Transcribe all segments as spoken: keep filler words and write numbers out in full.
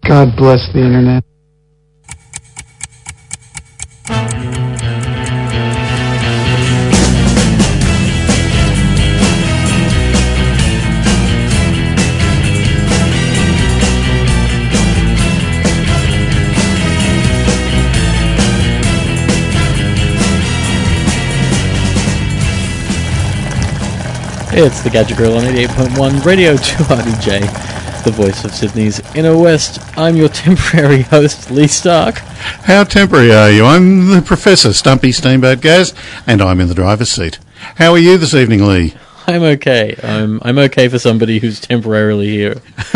God bless the internet. It's the Gadget Girl on eighty-eight point one Radio two R D J, the voice of Sydney's Inner West. I'm your temporary host, Lee Stark. How temporary are you? I'm the Professor, Stumpy Steamboat Gaz, and I'm in the driver's seat. How are you this evening, Lee? I'm okay. I'm, I'm okay for somebody who's temporarily here.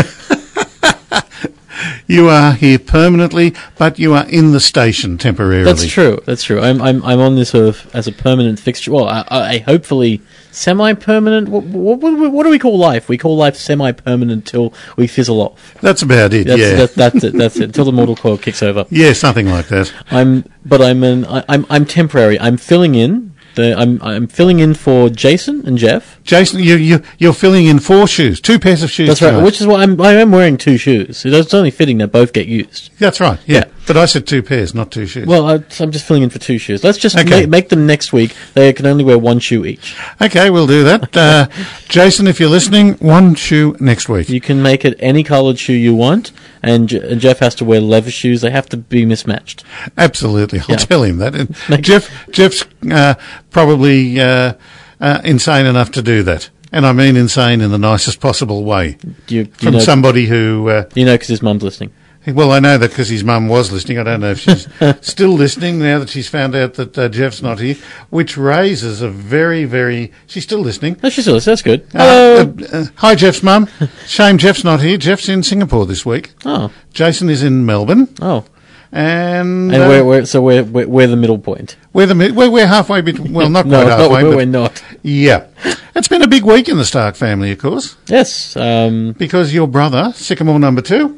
You are here permanently, but you are in the station temporarily. That's true. That's true. I'm I'm I'm on this sort of as a permanent fixture. Well, I, I hopefully semi-permanent. What, what, what, what do we call life? We call life semi-permanent till we fizzle off. That's about it. That's, yeah, that, that's it. That's it. Until the mortal coil kicks over. Yeah, something like that. I'm, but I'm an I, I'm I'm temporary. I'm filling in. The, I'm I'm filling in for Jason and Jeff. Jason, you you you're filling in four shoes, two pairs of shoes. That's right. tonight. Which is why I'm I am wearing two shoes. It's only fitting that both get used. That's right. Yeah. Yeah. But I said two pairs, not two shoes. Well, I, I'm just filling in for two shoes. Let's just Okay. make, make them next week. They can only wear one shoe each. Okay, we'll do that. Uh, Jason, if you're listening, one shoe next week. You can make it any coloured shoe you want, and, J- and Jeff has to wear leather shoes. They have to be mismatched. Absolutely, I'll Yeah. tell him that. And Make- Jeff, Jeff's uh, probably uh, uh, insane enough to do that, and I mean insane in the nicest possible way. You, you From know, somebody who, uh, you know, because his mum's listening. well, I know that because his mum was listening. I don't know if she's still listening now that she's found out that uh, Jeff's not here, which raises a very, very. She's still listening. No, she's still That's good. Uh, Hello. uh, uh, hi, Jeff's mum. Shame Jeff's not here. Jeff's in Singapore this week. oh, Jason is in Melbourne, oh, and, and uh, we're, we're so we're, we're we're the middle point. we're the mid- we're, we're halfway between. Well, not no, quite not, halfway, we're, but we're not. yeah, it's been a big week in the Stark family, of course, Yes. Um, because your brother, Sycamore Number Two,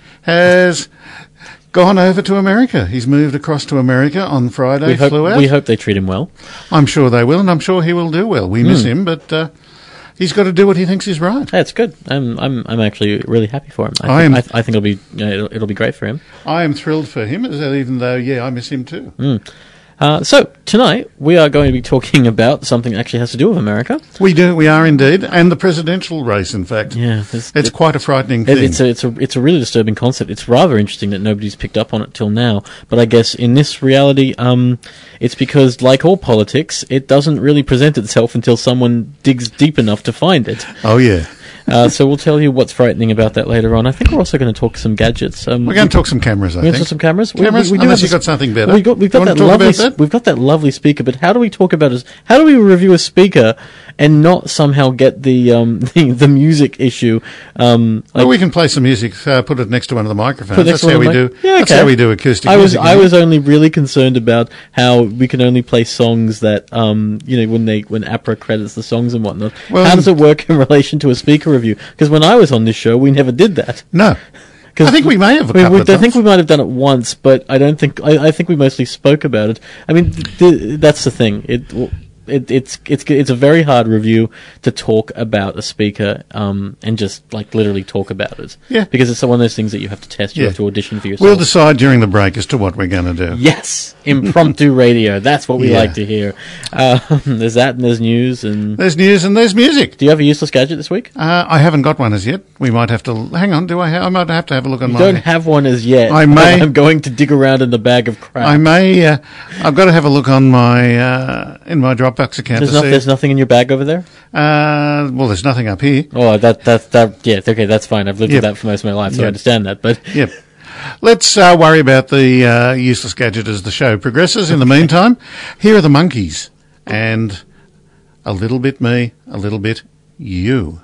has gone over to America. He's moved across to America on Friday. we hope flew out. we hope they treat him well. I'm sure they will, and I'm sure he will do well. We miss Hmm. him, but uh, he's got to do what he thinks is right. That's good. I'm I'm I'm actually really happy for him. I, I think, am- I, th- I think it'll be you know, it'll, it'll be great for him. I am thrilled for him, even though, yeah, I miss him too. Uh, so tonight we are going to be talking about something that actually has to do with America. We do, we are indeed, and the presidential race. In fact, Yeah, there's- it's it- quite a frightening It, thing. it's a it's a it's a really disturbing concept. It's rather interesting that nobody's picked up on it till now. But I guess in this reality, um, it's because, like all politics, it doesn't really present itself until someone digs deep enough to find it. oh yeah, Uh, so we'll tell you what's frightening about that later on. I think we're also going to talk some gadgets. Um, we're going to talk some cameras. I We're going to think talk some cameras. We- Cameras, we, we do unless have you've this- got something better. We got, we've got You that want to talk lovely. about that? We've got that lovely speaker. But how do we talk about it? How do we review a speaker and not somehow get the um, the, the music issue? Um, like, Well, we can play some music. Uh, put it next to one of the microphones. Put it next That's to how one we of the do. mic- Yeah, That's okay. how we do acoustic I was music. I was only really concerned about how we can only play songs that um you know when they when APRA credits the songs and whatnot. Well, how does it work in relation to a speaker review? Because when I was on this show, we never did that. no. 'Cause I think we may have a we, couple we, of I times. think we might have done it once, but I don't think I, I think we mostly spoke about it. I mean, th- th- that's the thing. It, it it's it's it's a very hard review to talk about a speaker um, and just like literally talk about it. Yeah. Because it's one of those things that you have to test. You Yeah. have to audition for yourself. We'll decide during the break as to what we're going to do. Yes, impromptu radio. That's what we Yeah. like to hear. Um, there's that, and there's news. And There's news and there's music. do you have a useless gadget this week? Uh, I haven't got one as yet. We might have to hang on. Do I? Ha- I might have to have a look on You my. don't have one as yet. I may- I'm going to dig around in the bag of crap. I may. Uh, I've got to have a look on my uh, in my Dropbox account there's, to not, see. there's nothing in your bag over there. Uh, well, there's nothing up here. Oh, that that that yeah. Okay, that's fine. I've lived Yep. with that for most of my life, so I Yep. understand that. But Yep. Let's uh, worry about the uh, useless gadget as the show progresses. In the meantime, here are the Monkeys and a little bit me, a little bit you.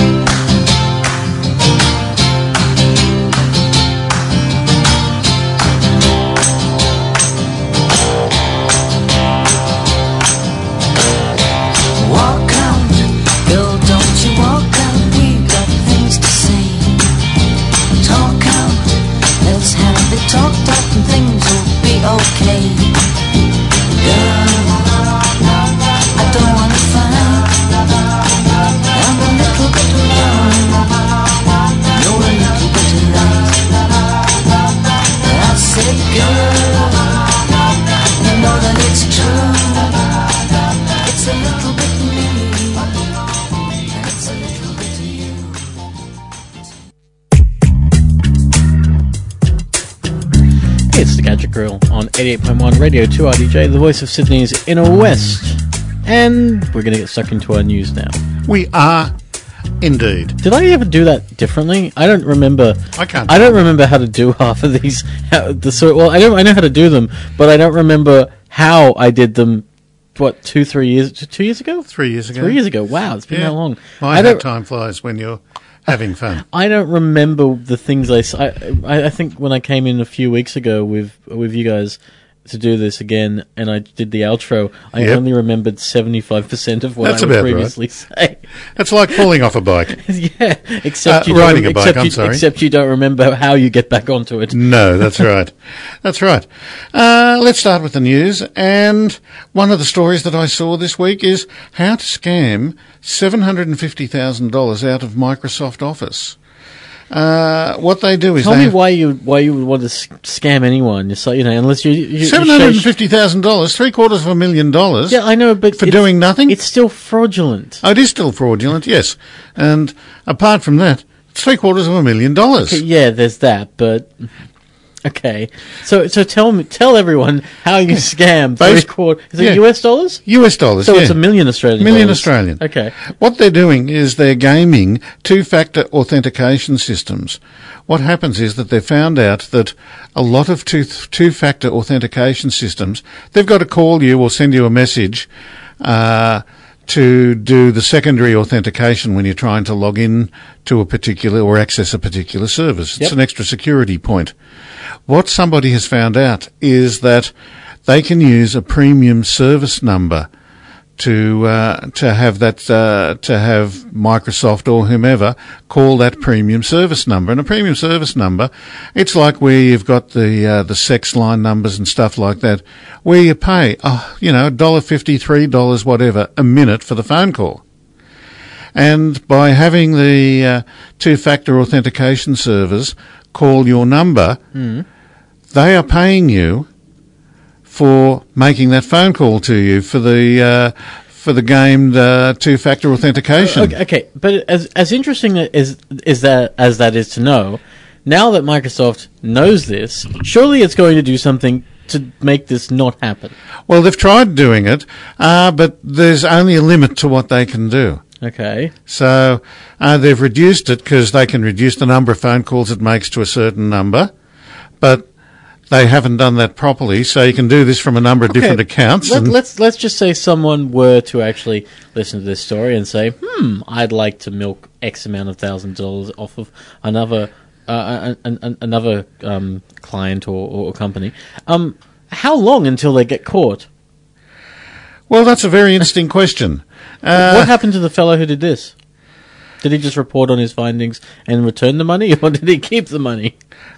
Walk out, girl, don't you walk out. We got things to say. Talk out, let's have it talked out and things will be okay. Girl, I don't wanna fight. I'm a little bit alone. You're a little bit late. It's the Gadget Grill on eighty-eight point one Radio two R D J, the voice of Sydney's Inner West. And we're going to get stuck into our news now. We are indeed. Did I ever do that differently? I don't remember. I can't. I don't remember how to do half of these. How, the sort. Well, I don't. I know how to do them, but I don't remember how I did them. What, two, three years? Two years ago? Three years ago. Three years ago. Wow, it's been Yeah. that long. My I don't. time flies when you're having fun. I don't remember the things I, s- I, I- I think when I came in a few weeks ago with with you guys to do this again, and I did the outro, I Yep. only remembered seventy-five percent of what That's I would about right. previously say. It's like falling off a bike. Yeah, except Uh, you don't- riding a bike, except I'm you, sorry. Except you don't remember how you get back onto it. No, that's right. That's right. Uh, let's start with the news. And one of the stories that I saw this week is how to scam seven hundred fifty thousand dollars out of Microsoft Office. Uh, what they do is Tell they me have why you why you would want to s- scam anyone. Just like, you know, unless you, you seven you hundred say- fifty thousand dollars, three quarters of a million dollars. Yeah, I know, but for it's- doing nothing? It's still fraudulent. Oh, it is still fraudulent, yes. And apart from that, it's three quarters of a million dollars. Okay, yeah, there's that, but okay. So so tell me, tell everyone how you scam three Bas- quarter. Is it yeah. U S dollars? U S dollars, So yeah. it's a million Australian Million dollars. Australian. Okay. What they're doing is they're gaming two-factor authentication systems. What happens is that they've found out that a lot of two, two-factor authentication systems, they've got to call you or send you a message uh, to do the secondary authentication when you're trying to log in to a particular or access a particular service. Yep. It's an extra security point. What somebody has found out is that they can use a premium service number to uh, to have that uh, to have Microsoft or whomever call that premium service number. And a premium service number, it's like where you've got the uh, the sex line numbers and stuff like that, where you pay, oh, you know, one dollar fifty, three dollars, whatever, a minute for the phone call. And by having the uh, two-factor authentication servers call your number, Mm. they are paying you for making that phone call to you for the uh, for the gamed uh, two-factor authentication. Okay, okay, but as as interesting as is that as that is to know, now that Microsoft knows this, surely it's going to do something to make this not happen. Well, they've tried doing it, uh, but there's only a limit to what they can do. Okay. So uh, they've reduced it because they can reduce the number of phone calls it makes to a certain number, but they haven't done that properly. So you can do this from a number of different accounts. Let, and let's let's just say someone were to actually listen to this story and say, "Hmm, I'd like to milk X amount of thousand dollars off of another uh, an, an, another um, client or, or company." Um, how long until they get caught? well, that's a very interesting question. Uh, What happened to the fellow who did this? Did he just report on his findings and return the money, or did he keep the money?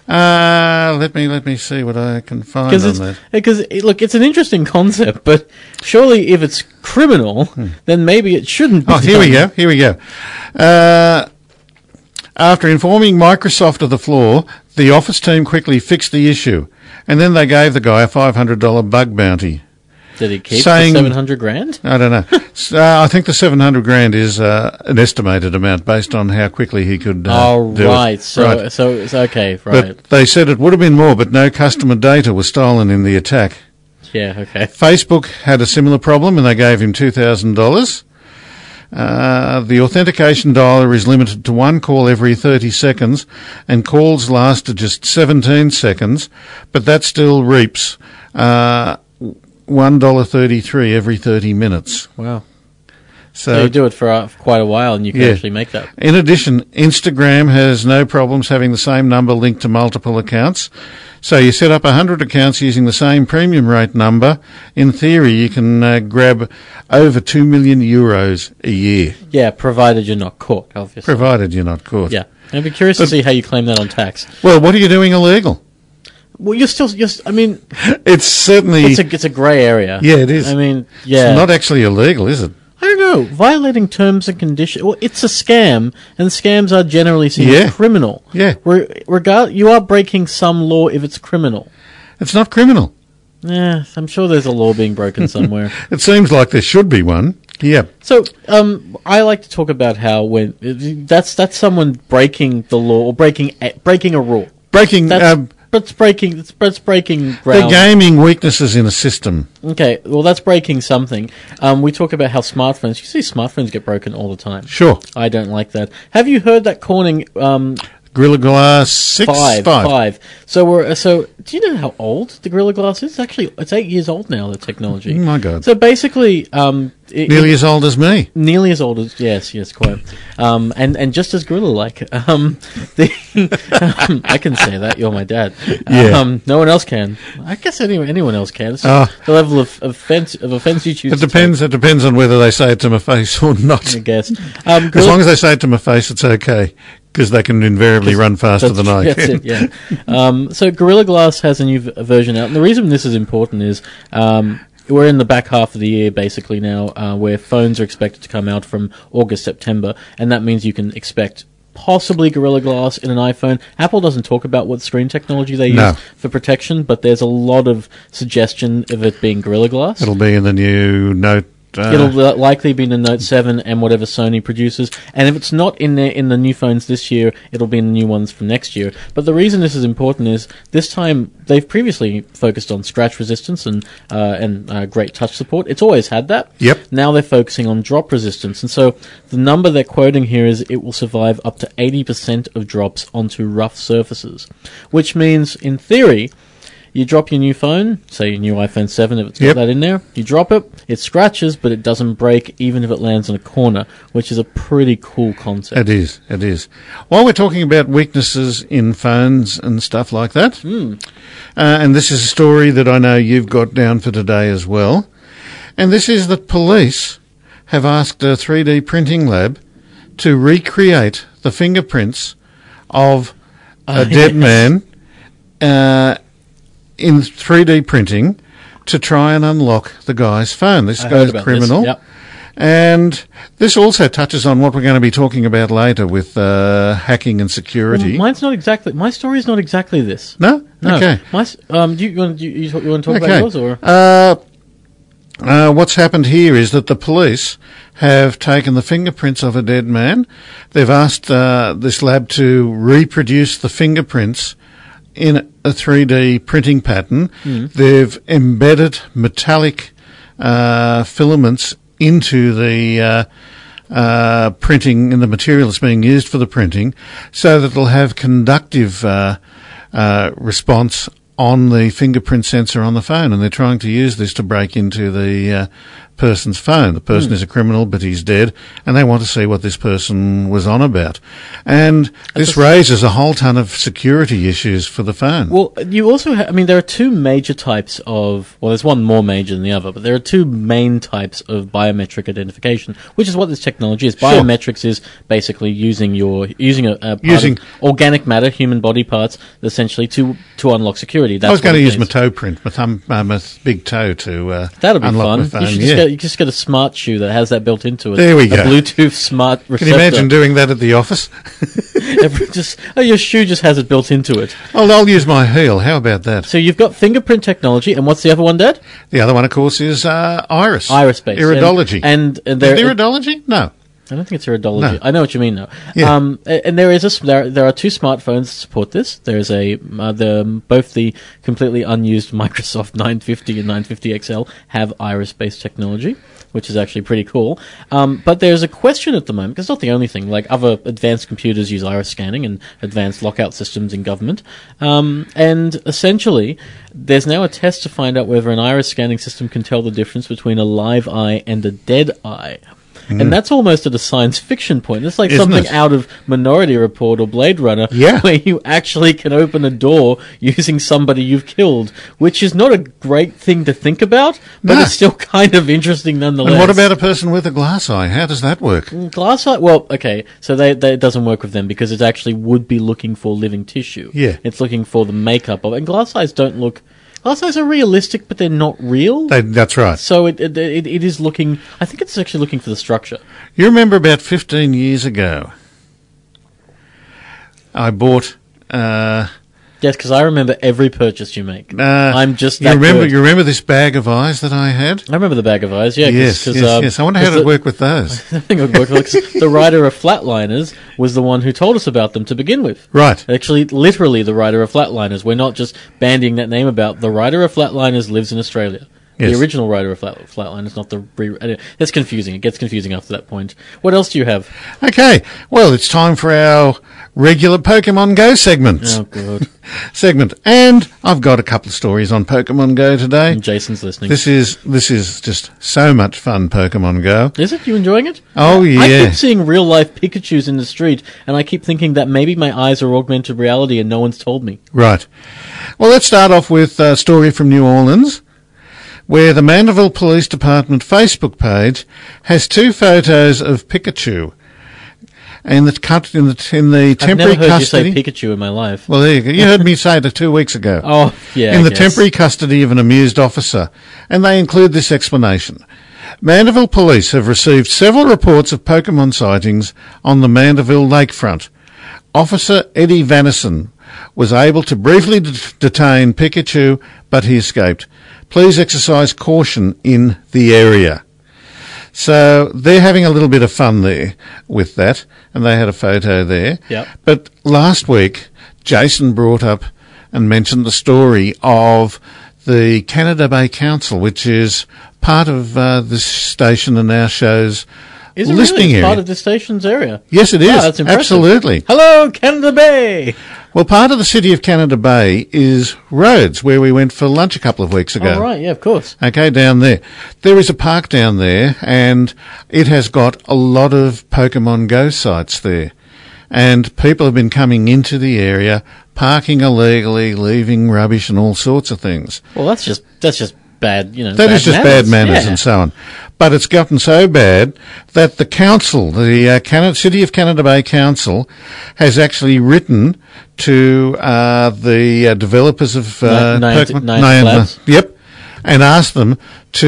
Uh, let me let me see what I can find Because on it's that. because it, look, it's an interesting concept, but surely if it's criminal, then maybe it shouldn't be. Oh, here we done. go. Here we go. Uh, after informing Microsoft of the flaw, the Office team quickly fixed the issue, and then they gave the guy a five hundred dollars bug bounty. Did he keep Saying- the seven hundred grand? I don't know. So, uh, I think the seven hundred grand is uh, an estimated amount based on how quickly he could. Uh, Oh, do it. right. So, Right. so it's okay. Right. But they said it would have been more, but no customer data was stolen in the attack. yeah. Okay. Facebook had a similar problem, and they gave him two thousand dollars. Uh, the authentication dialer is limited to one call every thirty seconds, and calls last to just seventeen seconds, but that still reaps uh, one dollar thirty-three every thirty minutes. Wow. So, So you do it for, uh, for quite a while, and you can Yeah. actually make that. in addition, Instagram has no problems having the same number linked to multiple accounts. So you set up one hundred accounts using the same premium rate number. In theory, you can uh, grab over two million euros a year, Yeah, provided you're not caught, obviously. provided you're not caught. Yeah. I'd be curious to But- see how you claim that on tax. Well, what are you doing illegal? Well, you're still, you're, st- I mean, It's certainly... it's a it's a grey area. Yeah, it is. I mean, yeah. It's not actually illegal, is it? I don't know. Violating terms and conditions. Well, it's a scam, and scams are generally seen Yeah. as criminal. Yeah. Re- regard, you are breaking some law if it's criminal. It's not criminal. Yeah, I'm sure there's a law being broken somewhere. It seems like there should be one. Yeah. So, um, I like to talk about how when that's that's someone breaking the law or breaking a, breaking a rule. Breaking That's uh, it's breaking. It's, it's breaking The ground. gaming weaknesses in a system. Okay, well, that's breaking something. Um, we talk about how smartphones. You see, smartphones get broken all the time. Sure. I don't like that. Have you heard that Corning um, Gorilla Glass six? five, Five. five? So we're uh, so. Do you know how old the Gorilla Glass is? Actually, it's eight years old now. The technology. Oh, my God. So basically, um, it, Nearly it- as old as me. nearly as old as yes, yes, quite, um, and and just as gorilla-like. Um, the, um, I can say that you're my dad. Yeah. Um, no one else can. I guess anyone anyone else can. It's Oh. just the level of offense of offense you choose. It to depends. It depends on whether they say it to my face or not. take, I guess. Um, As gorilla- long as they say it to my face, it's okay because they can invariably run faster That's, than I that's can. it, yeah. Um, so Gorilla Glass has a new v- version out, and the reason this is important is um, we're in the back half of the year basically now, uh, where phones are expected to come out from August, September, and that means you can expect possibly Gorilla Glass in an iPhone. Apple doesn't talk about what screen technology they use No. for protection, but there's a lot of suggestion of it being Gorilla Glass. It'll be in the new Note. Uh, It'll li- likely be in the Note seven and whatever Sony produces. And if it's not in there in the new phones this year, it'll be in the new ones from next year. But the reason this is important is this time they've previously focused on scratch resistance and uh, and uh, great touch support. It's always had that. Yep. Now they're focusing on drop resistance. And so the number they're quoting here is it will survive up to eighty percent of drops onto rough surfaces. Which means, in theory, you drop your new phone, say your new iPhone seven, if it's got Yep. that in there, you drop it, it scratches, but it doesn't break even if it lands in a corner, which is a pretty cool concept. It is. It is. While we're talking about weaknesses in phones and stuff like that, Mm. uh, and this is a story that I know you've got down for today as well, and this is that police have asked a three D printing lab to recreate the fingerprints of a Oh, dead yes. man uh, in three D printing to try and unlock the guy's phone. This I heard guy's a about criminal. this, yep. And this also touches on what we're going to be talking about later with uh, hacking and security. Well, mine's not exactly, my story is not exactly this. no? No. Okay. My, s- um, do you, you, want, you, you, you want to talk Okay. about yours, or? Uh, uh, what's happened here is that the police have taken the fingerprints of a dead man. They've asked uh, this lab to reproduce the fingerprints in a three D printing pattern. Mm. They've embedded metallic uh, filaments into the uh, uh, printing and the material that's being used for the printing, so that it'll have conductive uh, uh, response on the fingerprint sensor on the phone. And they're trying to use this to break into the uh, person's phone. The person is a criminal, but he's dead, and they want to see what this person was on about. And this raises a whole ton of security issues for the phone. Well, you also ha- I mean, there are two major types of, well, there's one more major than the other, but there are two main types of biometric identification, which is what this technology is. Sure. Biometrics is basically using your, using a, a part Using- of organic matter, human body parts, essentially, to, to unlock security. That's I was going what to it use my means. toe print, my thumb, uh, my big toe to uh, That'll be unlock fun. my phone. You should yeah. just get, you just get a smart shoe that has that built into it. There we a go. Bluetooth smart receptor. Can you imagine doing that at the office? just, oh, your shoe just has it built into it. Well, I'll use my heel. How about that? So you've got fingerprint technology, and what's the other one, Dad? The other one, of course, is uh, iris. Iris-based. Iridology. And, and, and Is there, it iridology? No. I don't think it's iridology. No. I know what you mean, though. Yeah. Um, a- and there is a s- there, there are two smartphones that support this. There is a uh, the both the completely unused Microsoft nine fifty and nine fifty X L have iris-based technology, which is actually pretty cool. Um, but there's a question at the moment, because it's not the only thing. Like, other advanced computers use iris scanning and advanced lockout systems in government. Um, and essentially, there's now a test to find out whether an iris scanning system can tell the difference between a live eye and a dead eye. And that's almost at a science fiction point. It's like Isn't something it? out of Minority Report or Blade Runner, Yeah. where you actually can open a door using somebody you've killed, which is not a great thing to think about, but No. it's still kind of interesting nonetheless. And what about a person with a glass eye? How does that work? Glass eye? Well, okay, so they, they, it doesn't work with them because it actually would be looking for living tissue. Yeah. It's looking for the makeup of it. And glass eyes don't look... Glass eyes are realistic, but they're not real. They, that's right. So it, it it it is looking... I think it's actually looking for the structure. You remember about fifteen years ago, I bought uh, Yes, because I remember every purchase you make. Uh, I'm just you that remember. good. You remember this bag of eyes that I had? I remember the bag of eyes, yeah. Cause, Yes, cause, yes, um, yes. I wonder how 'cause to the- work with those. I think it would work well, 'cause the writer of Flatliners was the one who told us about them to begin with. Right. Actually, literally the writer of Flatliners. We're not just bandying that name about. The writer of Flatliners lives in Australia. Yes. The original writer of Flat, Flatliners, not the... Re- anyway, that's confusing. It gets confusing after that point. What else do you have? Okay. Well, it's time for our regular Pokemon Go segments. Oh, God. Segment. And I've got a couple of stories on Pokemon Go today. And Jason's listening. This is this is just so much fun, Pokemon Go. Is it? You enjoying it? Oh, I yeah. keep seeing real-life Pikachus in the street, and I keep thinking that maybe my eyes are augmented reality and no one's told me. Right. Well, let's start off with a story from New Orleans, where the Mandeville Police Department Facebook page has two photos of Pikachu in the cut in the in the I've temporary never heard custody. you say Pikachu in my life. Well, there you go. You heard me say that two weeks ago. Oh, yeah, in I the guess. temporary custody of an amused officer, and they include this explanation. Mandeville police have received several reports of Pokemon sightings on the Mandeville lakefront. Officer Eddie Vannison was able to briefly det- detain Pikachu, but he escaped. Please exercise caution in the area. So they're having a little bit of fun there with that, and they had a photo there. Yep. But last week, Jason brought up and mentioned the story of the Canada Bay Council, which is part of uh, this station and our show's Is it listening really area. part of the station's area? Yes, it is. Wow, that's impressive. Absolutely. Hello, Canada Bay! Well, part of the city of Canada Bay is Rhodes, where we went for lunch a couple of weeks ago. Oh, right, yeah, of course. Okay, down there. There is a park down there, and it has got a lot of Pokemon Go sites there. And people have been coming into the area, parking illegally, leaving rubbish and all sorts of things. Well, that's just that's just bad, you know. That bad is just manners. bad manners Yeah. and so on. But it's gotten so bad that the council, the uh, Canada, City of Canada Bay Council, has actually written to uh, the uh, developers of uh, Ni- Niantic- Pokemon, Niantic Niantic- Labs? Yep, and asked them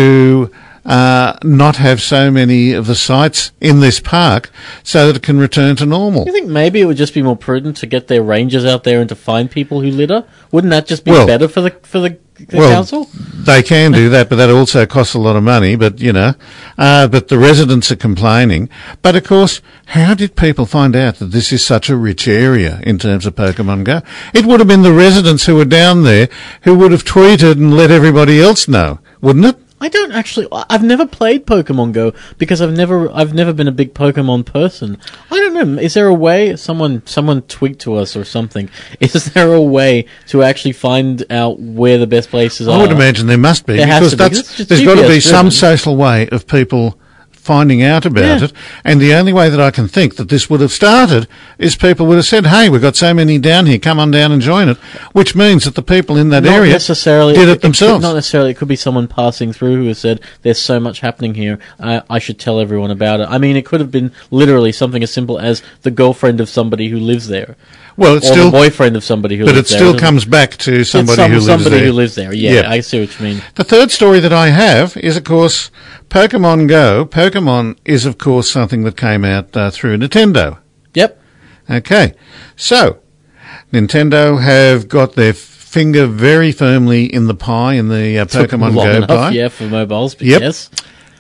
to uh, not have so many of the sites in this park so that it can return to normal. You think maybe it would just be more prudent to get their rangers out there and to find people who litter? Wouldn't that just be Well- better for the for the, the Well, council? They can do that, but that also costs a lot of money. But, you know, uh, but the residents are complaining. But, of course, how did people find out that this is such a rich area in terms of Pokemon Go? It would have been the residents who were down there who would have tweeted and let everybody else know, wouldn't it? I don't actually. I've never played Pokemon Go because I've never. I've never been a big Pokemon person. I don't know. Is there a way? Someone, someone tweet to us or something. Is there a way to actually find out where the best places are? I would imagine there must be, There has because to be, 'cause that's, it's just there's got to G P be S some driven. social way of people finding out about Yeah. it. And the only way that I can think that this would have started is people would have said, hey, we've got so many down here, come on down and join it, which means that the people in that Not area necessarily did it, could- themselves. Not necessarily. It could be someone passing through who has said, "There's so much happening here. I, I should tell everyone about it." I mean, it could have been literally something as simple as the girlfriend of somebody who lives there, well, or it's still, the boyfriend of somebody who but it lives there. still It comes back to It's somebody some- who lives somebody there. who lives there. Yeah, Yep. I see what you mean. The third story that I have is, of course, Pokemon Go. Pokemon is, of course, something that came out uh, through Nintendo. Yep. Okay, so Nintendo have got their finger very firmly in the pie, in the uh, Took Pokemon long Go enough, pie. yeah, for mobiles. But Yep. yes.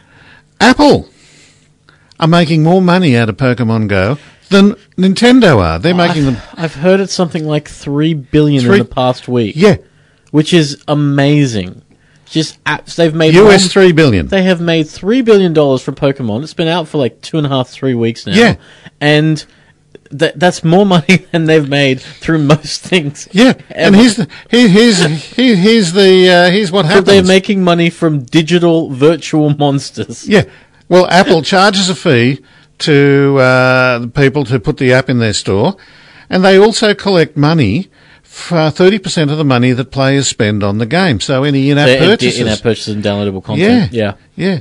Apple are making more money out of Pokemon Go than Nintendo are. They're making them, I've heard it's something like three billion Three- in the past week. yeah, which is amazing. Just apps they've made. U S one- three billion. They have made three billion dollars from Pokemon. It's been out for like two and a half, three weeks now. Yeah. and th- that's more money than they've made through most things. Yeah, and ever. here's the here, here's here, here's the uh, here's what But happens. they're making money from digital virtual monsters. Yeah. Well, Apple charges a fee to uh, the people to put the app in their store, and they also collect money for thirty percent of the money that players spend on the game. So any in-app They're- purchases. in-app purchases and downloadable content. Yeah. Yeah.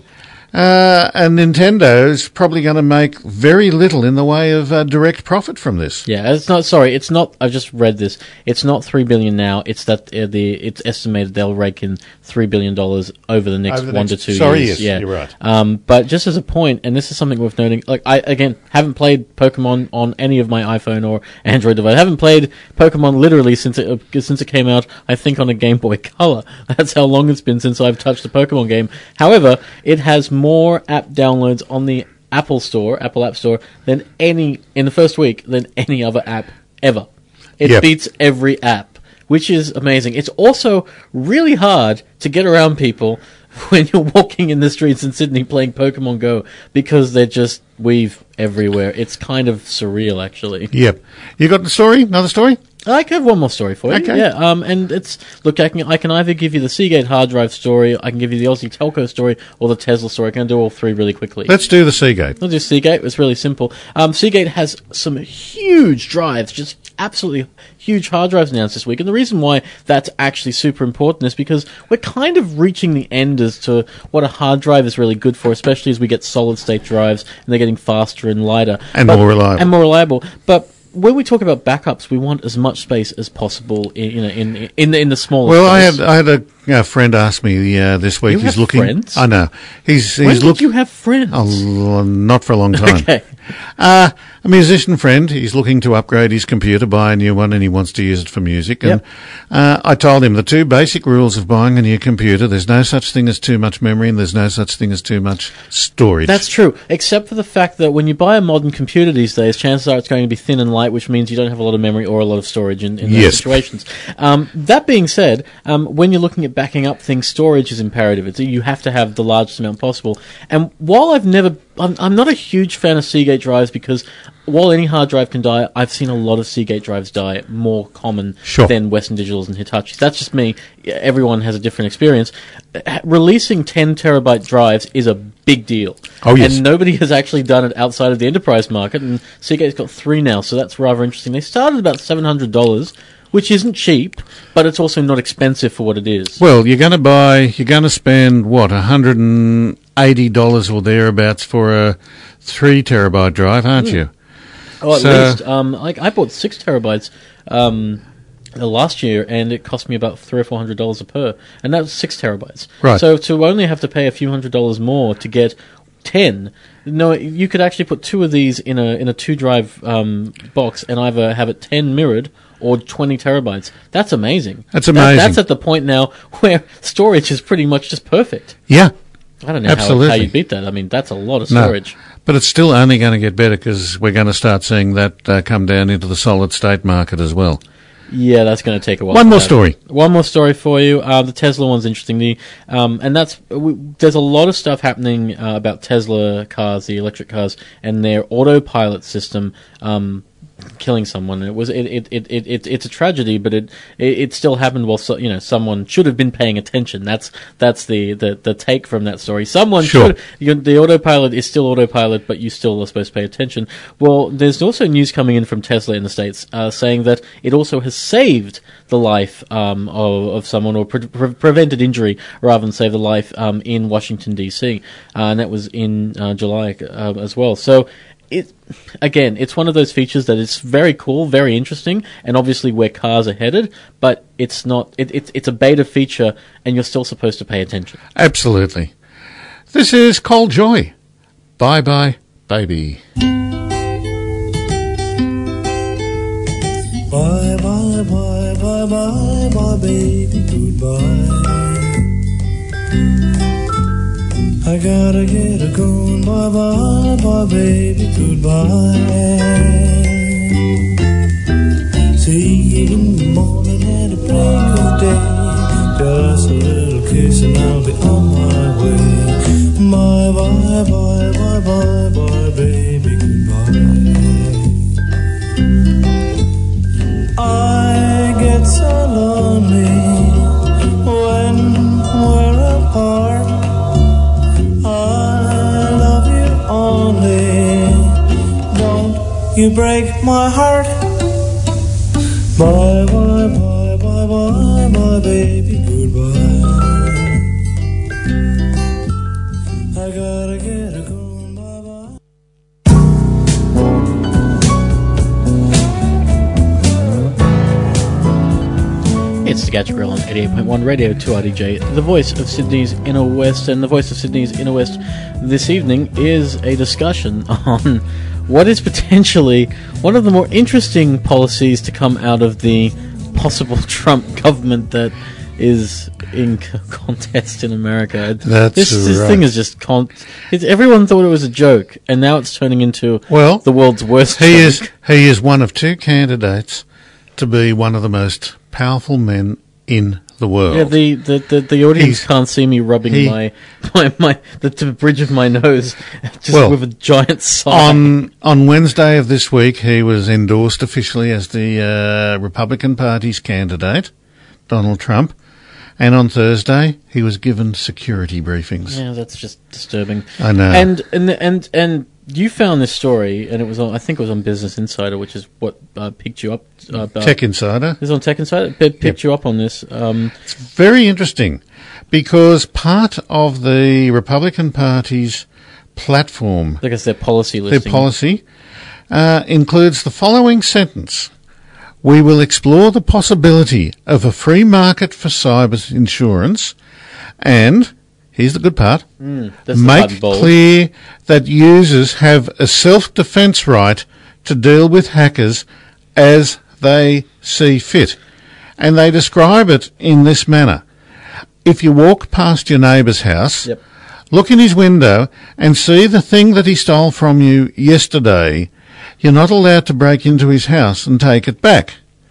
Uh, and Nintendo's probably going to make very little in the way of uh, direct profit from this. Yeah, it's not. Sorry, it's not. I've just read this. It's not three billion now. It's that uh, the it's estimated they'll rake in three billion dollars over the next Over the one next- to two sorry, years. yes, yeah, you're right. Um, but just as a point, and this is something worth noting. Like I again haven't played Pokemon on any of my iPhone or Android device. I haven't played Pokemon literally since it uh, since it came out. I think on a Game Boy Color. That's how long it's been since I've touched a Pokemon game. However, it has more app downloads on the Apple Store, Apple App Store, than any in the first week than any other app ever. It Yep. beats every app, which is amazing. It's also really hard to get around people when you're walking in the streets in Sydney playing Pokemon Go because they're just weave everywhere. It's kind of surreal, actually. Yep. You got the story? Another story? I can have one more story for you. Okay. Yeah, um, and it's look. I can I can either give you the Seagate hard drive story, I can give you the Aussie Telco story, or the Tesla story. I can do all three really quickly. Let's do the Seagate. I'll do Seagate. It's really simple. Um, Seagate has some huge drives, just absolutely huge hard drives announced this week. And the reason why that's actually super important is because we're kind of reaching the end as to what a hard drive is really good for, especially as we get solid state drives and they're getting faster and lighter And But- more reliable. And more reliable, but. When we talk about backups, we want as much space as possible in you know in in the in the smallest. Well, I space. had I had a, a friend ask me uh, this week. You he's have looking. friends? I know. He's When he's did looking. you have friends? Oh, l- not for a long time. Okay. Uh, a musician friend, he's looking to upgrade his computer, buy a new one, and he wants to use it for music. And Yep. uh, I told him the two basic rules of buying a new computer, there's no such thing as too much memory, and there's no such thing as too much storage. That's true, except for the fact that when you buy a modern computer these days, chances are it's going to be thin and light, which means you don't have a lot of memory or a lot of storage in, in those Yes. situations. Um, that being said, um, when you're looking at backing up things, storage is imperative. It's, you have to have the largest amount possible. And while I've never... I'm, I'm not a huge fan of Seagate drives because while any hard drive can die, I've seen a lot of Seagate drives die more common Sure. than Western Digitals and Hitachis. That's just me. Everyone has a different experience. Uh, Releasing ten terabyte drives is a big deal. Oh, yes. And nobody has actually done it outside of the enterprise market, and Seagate's got three now, so that's rather interesting. They started about seven hundred dollars, which isn't cheap, but it's also not expensive for what it is. Well, you're going to buy, you're going to spend, what, one hundred eighty dollars or thereabouts for a three terabyte drive, aren't you? Oh, at So- least. Um, like I bought six terabytes um, uh, last year, and it cost me about three or four hundred dollars a per, and that was six terabytes. Right. So to only have to pay a few hundred dollars more to get ten, no, you could actually put two of these in a in a two drive um, box, and either have it ten mirrored or twenty terabytes. That's amazing. That's That- amazing. that's at the point now where storage is pretty much just perfect. Yeah. I don't know how, Absolutely. how you beat that. I mean, that's a lot of No. storage. But it's still only going to get better because we're going to start seeing that uh, come down into the solid state market as well. Yeah, that's going to take a while. One for more that. story. One more story for you. Uh, the Tesla one's interesting. The um, and that's we, there's a lot of stuff happening uh, about Tesla cars, the electric cars, and their autopilot system. Um, killing someone. It was it, it, it, it, it it's a tragedy, but it, it it still happened while so, you know someone should have been paying attention. That's that's the, the, the take from that story. Someone Sure. should you, the autopilot is still autopilot, but you still are supposed to pay attention. Well, there's also news coming in from Tesla in the States uh, saying that it also has saved the life um, of, of someone or pre- pre- prevented injury rather than save the life um, in Washington D C, uh, and that was in uh, July uh, as well. So. It again, it's one of those features that is very cool, very interesting, and obviously where cars are headed. But it's not. It, it's it's a beta feature, and you're still supposed to pay attention. Absolutely. This is Cold Joy. Bye bye, baby. Bye, bye, bye, bye, bye, bye, baby, goodbye. I gotta get a going, bye, bye, bye, baby, goodbye. See you in the morning at the break of day. Just a little kiss and I'll be on my way. Bye, bye, bye, bye, bye, bye, baby, goodbye. I get so lonely when we're apart. I love you only. Don't you break my heart. Bye, bye, bye, bye, bye, bye, baby, goodbye. I got It's the Gadget Grill on eighty-eight point one Radio two R D J, the voice of Sydney's Inner West. And the voice of Sydney's Inner West this evening is a discussion on what is potentially one of the more interesting policies to come out of the possible Trump government that is in c- contest in America. That's this this right. thing is just con- it's, everyone thought it was a joke, and now it's turning into Well, the world's worst He joke. is he is one of two candidates to be one of the most powerful men in the world. Yeah, the, the, the, the audience He's- can't see me rubbing he- my my, my the, the bridge of my nose just Well, with a giant sigh. On on Wednesday of this week, he was endorsed officially as the uh, Republican Party's candidate, Donald Trump, and on Thursday he was given security briefings. Yeah, that's just disturbing. I know. And and and and you found this story, and it was on, I think it was on Business Insider, which is what uh, picked you up. Uh, about, Tech Insider. It was on Tech Insider. It picked Yep. you up on this. Um, Very interesting, because part of the Republican Party's platform, I guess their policy their listing. policy, uh, includes the following sentence: "We will explore the possibility of a free market for cyber insurance and," here's the good part, Mm, that's the hard and "make bold. clear that users have a self-defense right to deal with hackers as they see fit." And they describe it in this manner: if you walk past your neighbour's house, Yep. look in his window and see the thing that he stole from you yesterday, you're not allowed to break into his house and take it back.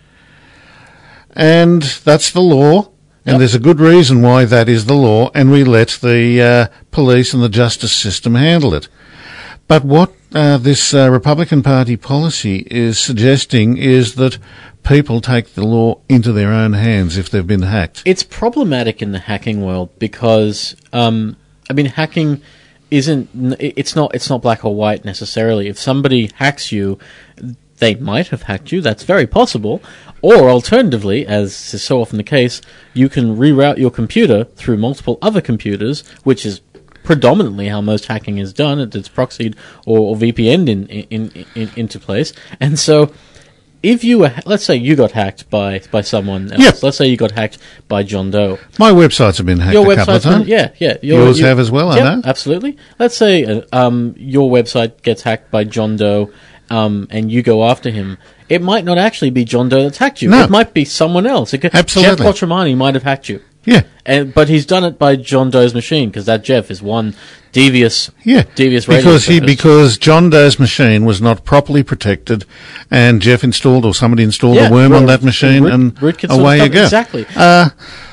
And that's the law, and Yep. there's a good reason why that is the law, and we let the uh, police and the justice system handle it. But what uh, this uh, Republican Party policy is suggesting is that people take the law into their own hands if they've been hacked. It's problematic in the hacking world because, um, I mean, hacking isn't. It's not. It's not black or white necessarily. If somebody hacks you, they might have hacked you. That's very possible. Or alternatively, as is so often the case, you can reroute your computer through multiple other computers, which is predominantly how most hacking is done. It's proxied or, or V P N'd in, in, in, into place. And so, if you were, let's say you got hacked by, by someone else. Yep. Let's say you got hacked by John Doe. My websites have been hacked Your a couple of website's been- times. yeah, yeah. Yours have as well, I Yep, know. absolutely. Let's say uh, um, your website gets hacked by John Doe, um, and you go after him. It might not actually be John Doe that's hacked you. No. It might be someone else. It could, Absolutely. Jeff Quattromani might have hacked you. Yeah, And, but he's done it by John Doe's machine, because that Jeff is one devious, yeah. devious radio because he service. because John Doe's machine was not properly protected, and Jeff installed or somebody installed Yeah, a worm on root- that machine, root- and rootkit sort of away you stuff, go. exactly. Uh,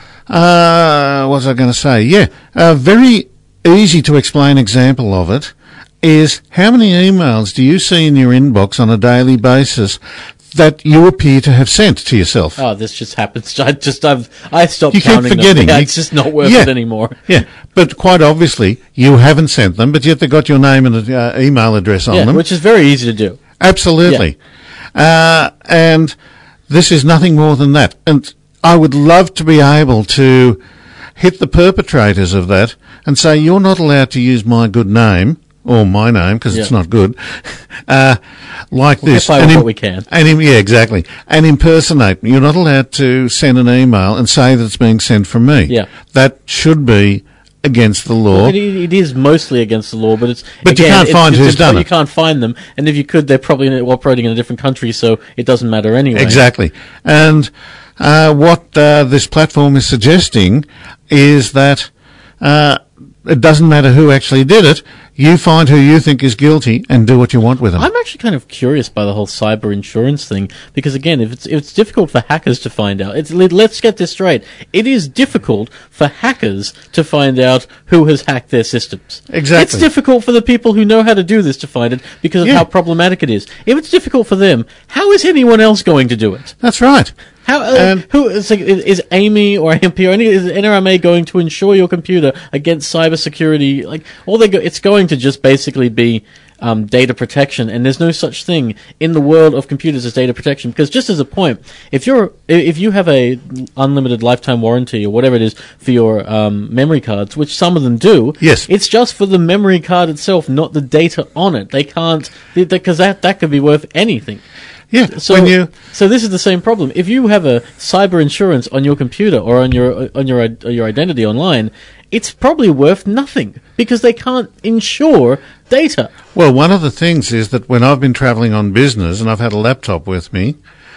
uh, what was I going to say? Yeah, a very easy to explain example of it is how many emails do you see in your inbox on a daily basis that you appear to have sent to yourself? Oh, this just happens. I just, I've, I stopped You keep counting them. forgetting. Yeah, You- it's just not worth Yeah. it anymore. Yeah, but quite obviously you haven't sent them, but yet they've got your name and uh, email address on Yeah, them. which is very easy to do. Absolutely. Uh, and this is nothing more than that. And I would love to be able to hit the perpetrators of that and say, you're not allowed to use my good name, or my name, because it's Yeah. not good, uh, like We'll this. get by with im- what we can. And im- yeah, exactly. And impersonate me. You're not allowed to send an email and say that it's being sent from me. Yeah. That should be against the law. It, it is mostly against the law, but it's But you again, can't it's- find it's who's a- done You it. can't find them, and if you could, they're probably in, operating in a different country, so it doesn't matter anyway. Exactly. And uh, what uh, this platform is suggesting is that uh, it doesn't matter who actually did it. You find who you think is guilty and do what you want with them. I'm actually kind of curious by the whole cyber insurance thing because, again, if it's if it's difficult for hackers to find out, it's let's get this straight. It is difficult for hackers to find out who has hacked their systems. Exactly. It's difficult for the people who know how to do this to find it because of Yeah. how problematic it is. If it's difficult for them, how is anyone else going to do it? That's right. How uh, And- who is, like, is is Amy or A M P or any is N R M A going to insure your computer against cybersecurity? Like all they go, it's going to just basically be um, data protection, and there's no such thing in the world of computers as data protection. Because just as a point, if you're if you have a unlimited lifetime warranty or whatever it is for your um, memory cards, which some of them do, Yes. it's just for the memory card itself, not the data on it. They can't because that that could be worth anything. Yeah, So, when you so this is the same problem. If you have a cyber insurance on your computer or on your on your on your identity online, it's probably worth nothing because they can't insure data. well, one of the things is that when I've been travelling on business and I've had a laptop with me,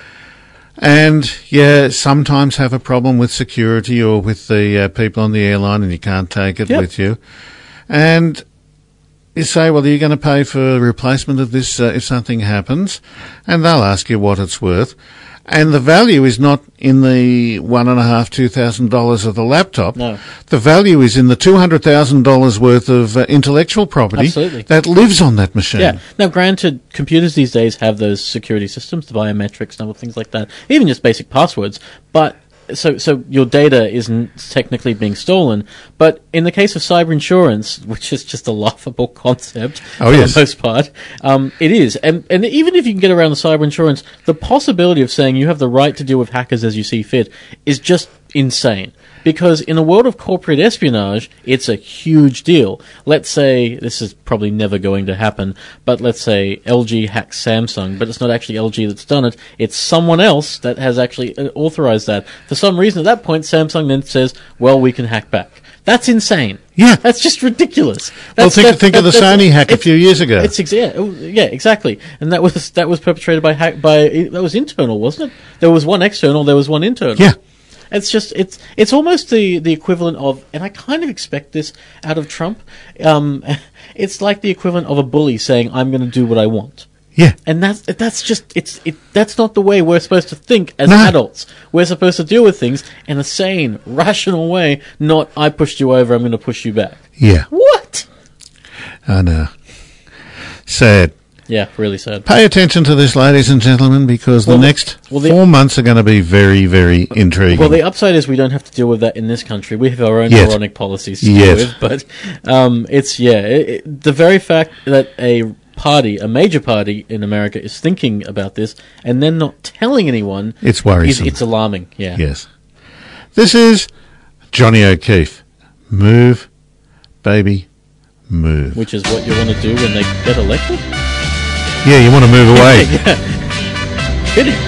and yeah, sometimes have a problem with security or with the uh, people on the airline, and you can't take it Yep. with you, and you say, well, are you going to pay for replacement of this uh, if something happens? And they'll ask you what it's worth. And the value is not in the one and a half, two thousand dollars of the laptop. No. The value is in the two hundred thousand dollars worth of uh, intellectual property Absolutely. that lives on that machine. Yeah. Now, granted, computers these days have those security systems, the biometrics and other things like that, even just basic passwords. But so so your data isn't technically being stolen. But in the case of cyber insurance, which is just a laughable concept Oh, for yes. the most part, um, it is. And and even if you can get around the cyber insurance, the possibility of saying you have the right to deal with hackers as you see fit is just insane. Because in the world of corporate espionage, it's a huge deal. Let's say, this is probably never going to happen, but let's say L G hacks Samsung, but it's not actually L G that's done it, it's someone else that has actually uh, authorized that. For some reason, at that point, Samsung then says, well, we can hack back. That's insane. Yeah. That's just ridiculous. Well, That's, think, that- think that- of the that's- Sony hack a it's- few years ago. It's exa- oh, yeah, exactly. And that was that was perpetrated by hack by that was internal, wasn't it? There was one external, there was one internal. Yeah. It's just it's it's almost the, the equivalent of, and I kind of expect this out of Trump. Um, it's like the equivalent of a bully saying, "I'm going to do what I want," Yeah. and that's that's just it's it. That's not the way we're supposed to think as No. adults. We're supposed to deal with things in a sane, rational way. Not I pushed you over, I'm going to push you back. Yeah. What? I know. Sad. Yeah, really sad. Pay attention to this, ladies and gentlemen, because Well, the the- next well, the- four months are going to be very, very intriguing. Well, the upside is we don't have to deal with that in this country. We have our own Yet. moronic policies to Yet. deal with. But um, it's, yeah, it, it, the very fact that a party, a major party in America, is thinking about this and then not telling anyone, It's is, worrisome. it's alarming. Yeah. Yes. This is Johnny O'Keefe. Move, baby, move. Which is what you want to do when they get elected? Yeah, you want to move away. yeah. Hit it.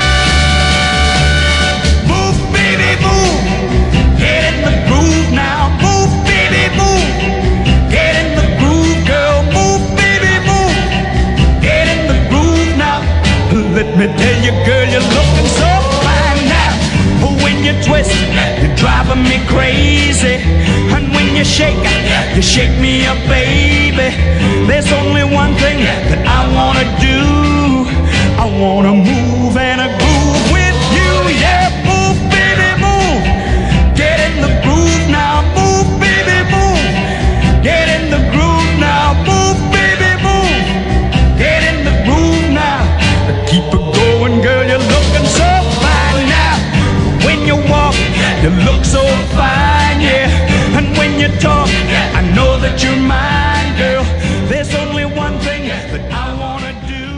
Move, baby, move. Get in the groove now. Move, baby, move. Get in the groove, girl. Move, baby, move. Get in the groove now. Let me tell you, girl, you're looking so fine now. When you twist, you're driving me crazy. And when you shake, you shake me up, baby. There's only one thing that I wanna do. I wanna move and a groove with you. Yeah, move, baby, move. Get in the groove now. Move, baby, move. Get in the groove now. Move, baby, move. Get in the groove now. Keep it going, girl. You're looking so fine now. When you walk, you look so fine, yeah. And when you talk, I know that you're mine, girl. There's only one thing that I wanna do.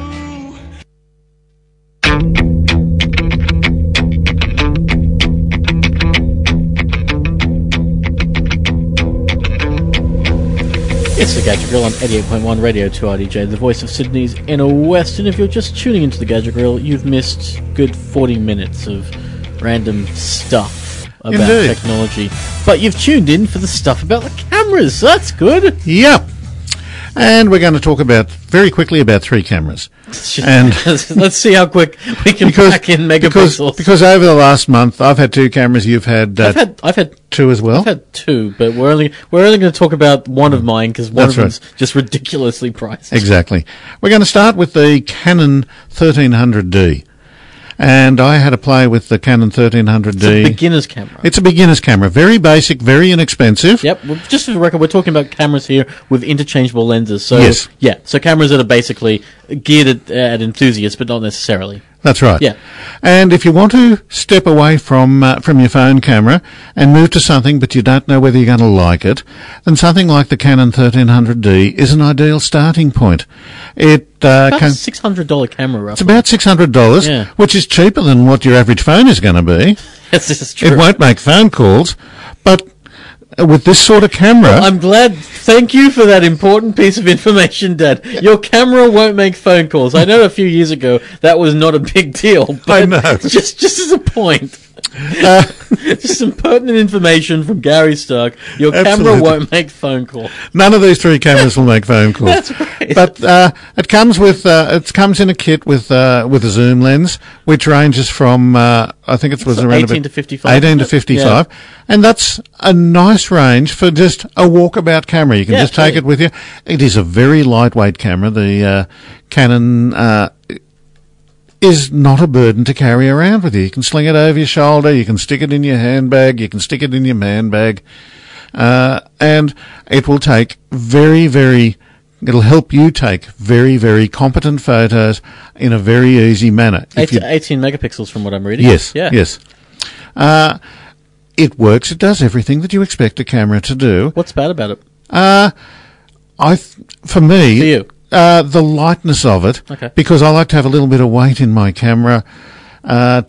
It's the Gadget Grill on eighty-eight point one Radio two R D J, the voice of Sydney's inner west. And if you're just tuning into the Gadget Grill, you've missed good forty minutes of random stuff about Indeed. technology. But you've tuned in for the stuff about the cameras, so that's good. Yep. And we're going to talk about, very quickly, about three cameras. And Let's see how quick we can pack in because, megapixels. because over the last month, I've had two cameras, you've had, uh, I've had, I've had two as well. I've had two, but we're only we're only going to talk about one of mine because one That's of them's just ridiculously priced. Exactly. We're going to start with the Canon thirteen hundred D. And I had a play with the Canon thirteen hundred It's a D. beginner's camera. It's a beginner's camera. Very basic, very inexpensive. Yep. Well, just for the record, we're talking about cameras here with interchangeable lenses. So Yes. yeah, so cameras that are basically geared at, at enthusiasts, but not necessarily. That's right. Yeah. And if you want to step away from uh, from your phone camera and move to something, but you don't know whether you're going to like it, then something like the Canon thirteen hundred D is an ideal starting point. It uh, About can, a six hundred dollar camera, roughly. it's about six hundred dollars, Yeah. which is cheaper than what your average phone is going to be. Yes, this is true. It won't make phone calls, but with this sort of camera, I'm glad. Thank you for that important piece of information, Dad. Your camera won't make phone calls. I know a few years ago that was not a big deal. But I know. Just, just as a point. uh, Just some pertinent information from Gary Stark. Your Absolutely. camera won't make phone calls. none of these three cameras will make phone calls. That's right. But uh, it comes with uh, it comes in a kit with uh, with a zoom lens, which ranges from uh, I think it was So around eighteen about to fifty-five. eighteen to fifty-five, and that's a nice range for just a walkabout camera. You can Yeah, just take totally. it with you. It is a very lightweight camera. The uh, Canon. Uh, is not a burden to carry around with you. You can sling it over your shoulder, you can stick it in your handbag, you can stick it in your man bag, uh, and it will take very, very, it'll help you take very, very competent photos in a very easy manner. If Eight, you- eighteen megapixels from what I'm reading. yes, Yeah. yes. Uh, it works, it does everything that you expect a camera to do. What's bad about it? Uh, I, th- for me, For you? Uh, the lightness of it, Okay. because I like to have a little bit of weight in my camera uh,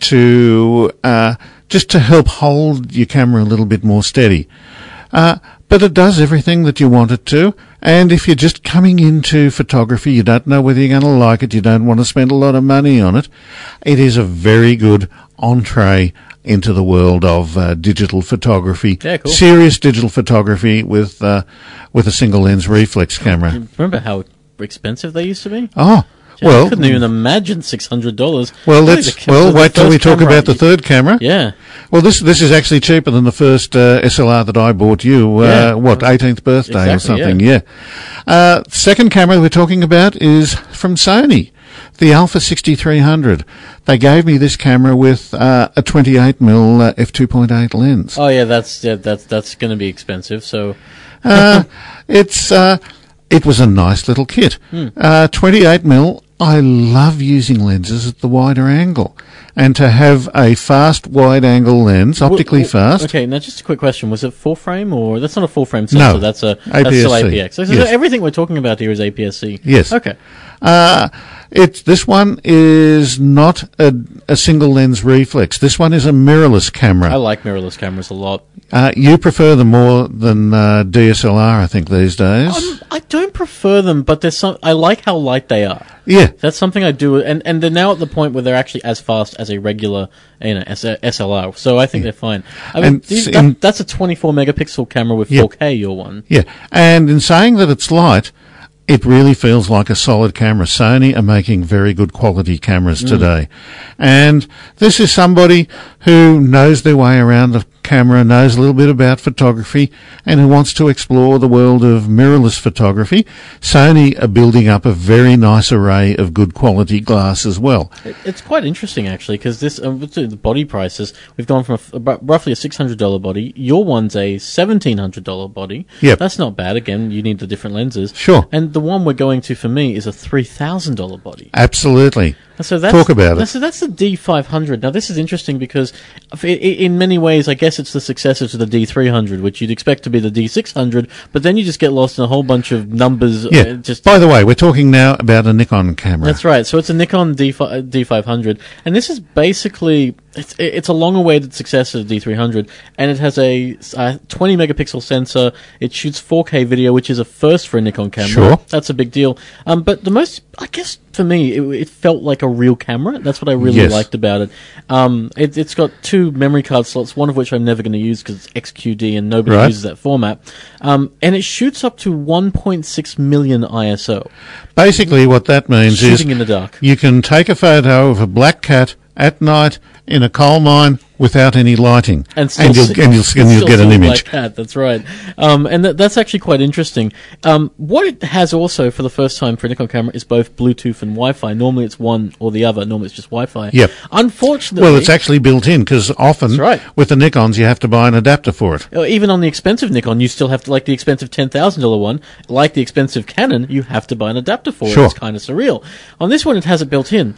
to uh, just to help hold your camera a little bit more steady. Uh, but it does everything that you want it to. And if you're just coming into photography, you don't know whether you're going to like it, you don't want to spend a lot of money on it, it is a very good entree into the world of uh, digital photography. Yeah, cool. Serious digital photography with uh, with a single lens reflex camera. Remember how expensive they used to be? Oh, I well, couldn't even imagine six hundred dollars. well, let's well wait till we talk about the third camera. Yeah. Well, this this is actually cheaper than the first uh, S L R that I bought you. Uh, Yeah. What, eighteenth birthday Exactly, or something? Yeah. Uh, second camera we're talking about is from Sony, the Alpha sixty-three hundred. They gave me this camera with uh, a twenty-eight millimeter uh, f two point eight lens. Oh yeah, that's yeah, that's that's going to be expensive. So Uh, it's uh, it was a nice little kit. Hmm. Uh, twenty-eight millimeter. I love using lenses at the wider angle, and to have a fast wide angle lens, optically W- w- fast. Okay, now just a quick question: was it full frame or that's not a full frame sensor? No. That's a A P S C. that's still A P X. So Yes. everything we're talking about here is A P S C. Yes. Okay. Uh, it's this one is not a, a single lens reflex. This one is a mirrorless camera. I like mirrorless cameras a lot. Uh, you prefer them more than uh, D S L R, I think, these days. Um, I don't prefer them, but there's some. I like how light they are. yeah. That's something I do, and, and they're now at the point where they're actually as fast as a regular, you know, S- SLR. So I think they're fine. I mean, And these, s- that, in- that's a twenty-four megapixel camera with Yeah. four K. Your one. Yeah, and in saying that it's light, it really feels like a solid camera. Sony are making very good quality cameras today. And this is somebody who knows their way around the camera, knows a little bit about photography, and who wants to explore the world of mirrorless photography. Sony are building up a very nice array of good quality glass as well. It, it's quite interesting actually, because this um, with the the body prices, we've gone from a f about roughly a six hundred dollar body. Your one's a seventeen hundred dollar body. Yep. That's not bad. Again, you need the different lenses. Sure. And the one we're going to for me is a three thousand dollar body. Absolutely. And so that's, Talk about it. So that's the D five hundred. Now, this is interesting because f- i- i- in many ways, I guess it's the successor to the D three hundred, which you'd expect to be the D six hundred, but then you just get lost in a whole bunch of numbers. Yeah. Uh, just By the way, we're talking now about a Nikon camera. That's right. So it's a Nikon D five hundred, and this is basically it's it's a long-awaited successor to the D three hundred, and it has a, a twenty megapixel sensor. It shoots four K video, which is a first for a Nikon camera. Sure. That's a big deal. Um, but the most, I guess, for me, it, it felt like a real camera. That's what I really Yes. liked about it. Um, it. It's got two memory card slots, one of which I'm never going to use because it's X Q D and nobody Right. uses that format. Um, and it shoots up to one point six million I S O, Basically, what that means is shooting in the dark. you can take a photo of a black cat at night in a coal mine without any lighting, And still, and you'll, see- and you'll, and you'll still get an see a image. Black cat, that's right. Um, and that, that's actually quite interesting. Um, what it has also, for the first time for a Nikon camera, is both Bluetooth and Wi-Fi. Normally it's one or the other. Normally it's just Wi-Fi. Yep. Unfortunately, Well, it's actually built in because often That's right. with the Nikons you have to buy an adapter for it. uh, even on the expensive Nikon, you still have to, like the expensive ten thousand dollars one, like the expensive Canon, you have to buy an adapter for Sure. it. It's kind of surreal. On this one, it has it built in.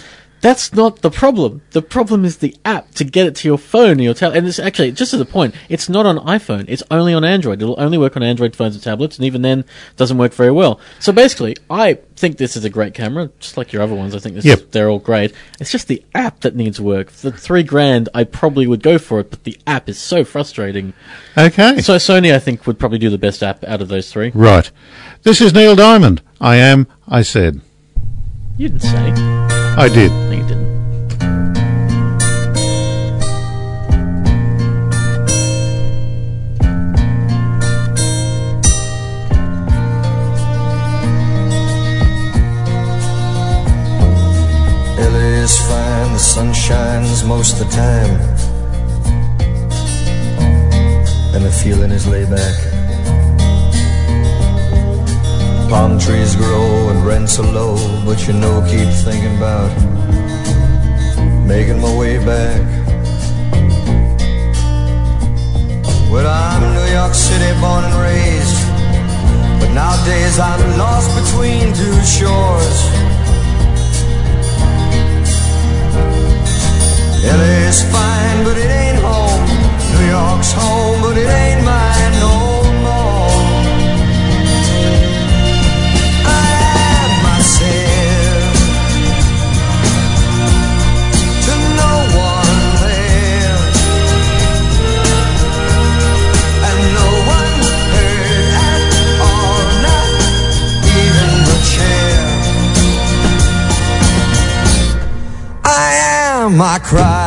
That's not the problem. The problem is the app to get it to your phone or your tablet. And it's actually, just as a point, it's not on iPhone. It's only on Android. It'll only work on Android phones and tablets, and even then, it doesn't work very well. So basically, I think this is a great camera, just like your other ones. I think this Yep. is, they're all great. It's just the app that needs work. For three grand, I probably would go for it, but the app is so frustrating. Okay. So Sony, I think, would probably do the best app out of those three. Right. This is Neil Diamond. I am, I said. You didn't say. I did. No, you didn't. L A is fine, the sun shines most of the time, and the feeling is laid back. Palm trees grow and rents are low, but you know, keep thinking about making my way back. Well, I'm New York City born and raised, but nowadays I'm lost between two shores. L A's fine, but it ain't home. New York's home, but it ain't mine no more. I am myself to no one there, and no one heard at all, not even the chair. I am, I cried.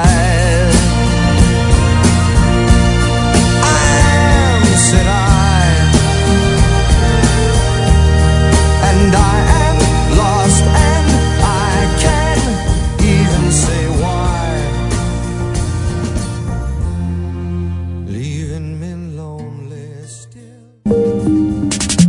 I am, said I, and I am lost, and I can't even say why. Leaving me lonely still.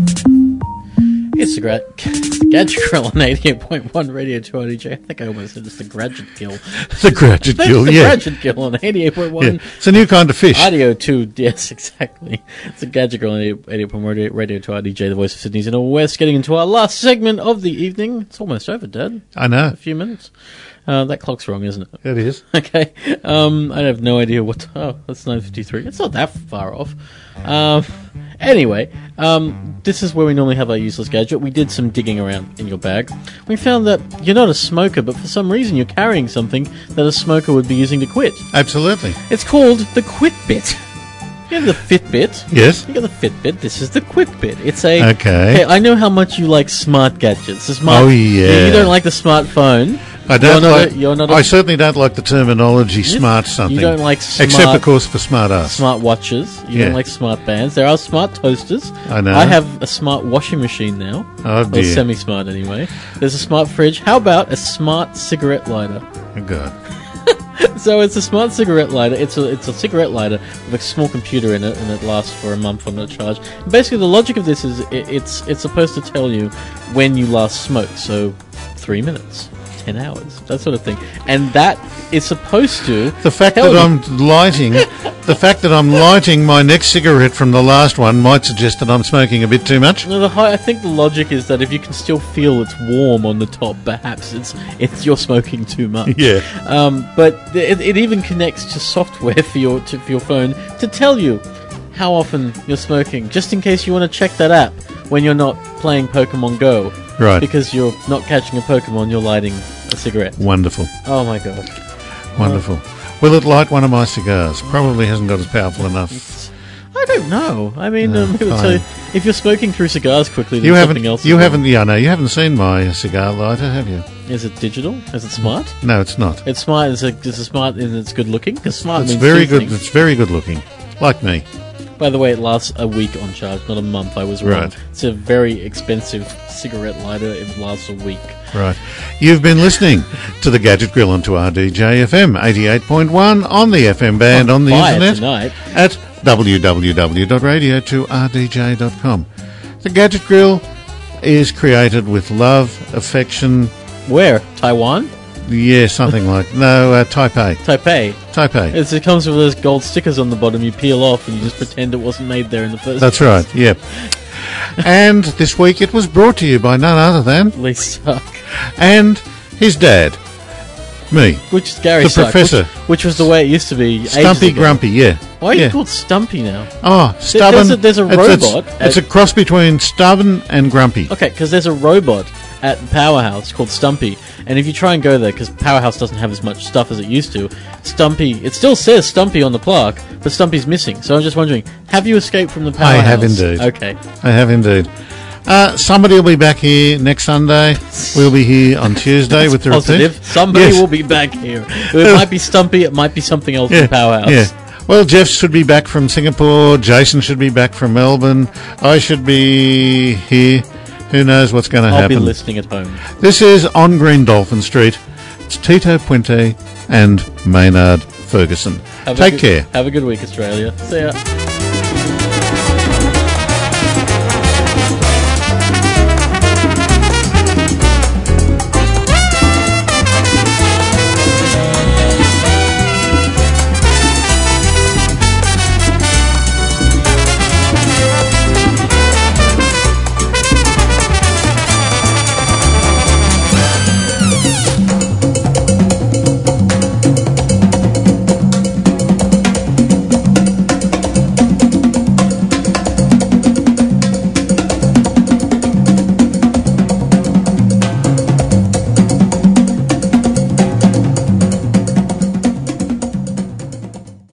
It's the gra- Gadget Grill on eighty-eight point one Radio two R D J. I think I almost said it's the Gadget Gill. The Gadget That's Gill, the yeah. Gadget Gill on eighty-eight point one. yeah. It's a new kind of fish. Audio two, yes, exactly. It's a Gadget Girl on eighty-eight point one Radio two R D J, the voice of Sydney's Inner West, getting into our last segment of the evening. It's almost over, Dad. I know. A few minutes. Uh, that clock's wrong, isn't it? It is. Okay. Um, I have no idea what... Oh, that's nine fifty-three. It's not that far off. Um, anyway, um, this is where we normally have our useless gadget. We did some digging around in your bag. We found that you're not a smoker, but for some reason you're carrying something that a smoker would be using to quit. Absolutely. It's called the Quitbit. You have the Fitbit. Yes. You got the Fitbit. This is the Quitbit. It's a... Okay. Hey, I know how much you like smart gadgets. The smart, Oh, yeah. You don't like the smartphone. I don't You're not like. a- you're not a- I certainly don't like the terminology "smart something." You don't like smart... except of course for smart ass. Smart watches. You Yeah. don't like smart bands. There are smart toasters. I know. I have a smart washing machine now. Oh, Or dear. semi-smart anyway. There's a smart fridge. How about a smart cigarette lighter? Oh, God. So it's a smart cigarette lighter. It's a it's a cigarette lighter with a small computer in it, and it lasts for a month on a charge. Basically, the logic of this is it, it's it's supposed to tell you when you last smoked. So three minutes, ten hours, that sort of thing, and that is supposed to The fact tell that you- I'm lighting, the fact that I'm lighting my next cigarette from the last one might suggest that I'm smoking a bit too much. No, the high, I think the logic is that if you can still feel it's warm on the top, perhaps it's it's you're smoking too much. Yeah. Um, but th- it, it even connects to software for your to, for your phone to tell you how often you're smoking, just in case you want to check that app when you're not playing Pokemon Go. Right. Because you're not catching a Pokemon, you're lighting a cigarette. Wonderful, Oh my god. wonderful. Will it light one of my cigars? Probably hasn't got as powerful enough. I don't know. I mean, No, um, it would fine. tell you, if you're smoking through cigars quickly, then You something haven't. else. You is haven't. Yeah, no, you haven't seen my cigar lighter, have you? wrong. Is it digital? Is it smart? No, it's not. It's smart. It's a, it's a smart and it's good looking. Because smart It's means very two good. things. It's very good looking, like me. By the way, it lasts a week on charge, not a month. I was wrong. Right. It's a very expensive cigarette lighter. It lasts a week. Right. You've been listening to the Gadget Grill on two R D J F M eighty-eight point one on the F M band on the Buy it internet tonight. at w w w dot radio two r d j dot com. The Gadget Grill is created with love, affection, Where? Taiwan? yeah, something like no uh, Taipei. Taipei. Taipei. It's, it comes with those gold stickers on the bottom. You peel off and you just pretend it wasn't made there in the first That's place. right. Yep. And this week it was brought to you by none other than Lee Stark. and his dad. Me. Which is Gary The Sykes, professor. Which, which was the way it used to be. ages Stumpy ago. Grumpy, yeah. Why are you yeah. called Stumpy now? Oh, stubborn. there's a- there's a It's- it's- robot It's, at- a cross between stubborn and grumpy. Okay, because there's a robot at Powerhouse called Stumpy, and if you try and go there, because Powerhouse doesn't have as much stuff as it used to, Stumpy, it still says Stumpy on the plaque, but Stumpy's missing. So I'm just wondering, have you escaped from the I Powerhouse? have indeed. Okay. I have indeed. Uh, somebody will be back here next Sunday. We'll be here on Tuesday with the Positive. repeat. Somebody Yes. will be back here. It might be Stumpy, it might be something else Yeah, from Powerhouse. yeah. Well, Jeff should be back from Singapore. Jason should be back from Melbourne. I should be here. Who knows what's going to I'll happen? be listening at home. This is On Green Dolphin Street. It's Tito Puente and Maynard Ferguson. Have a Take good- care. Have a good week, Australia. See ya.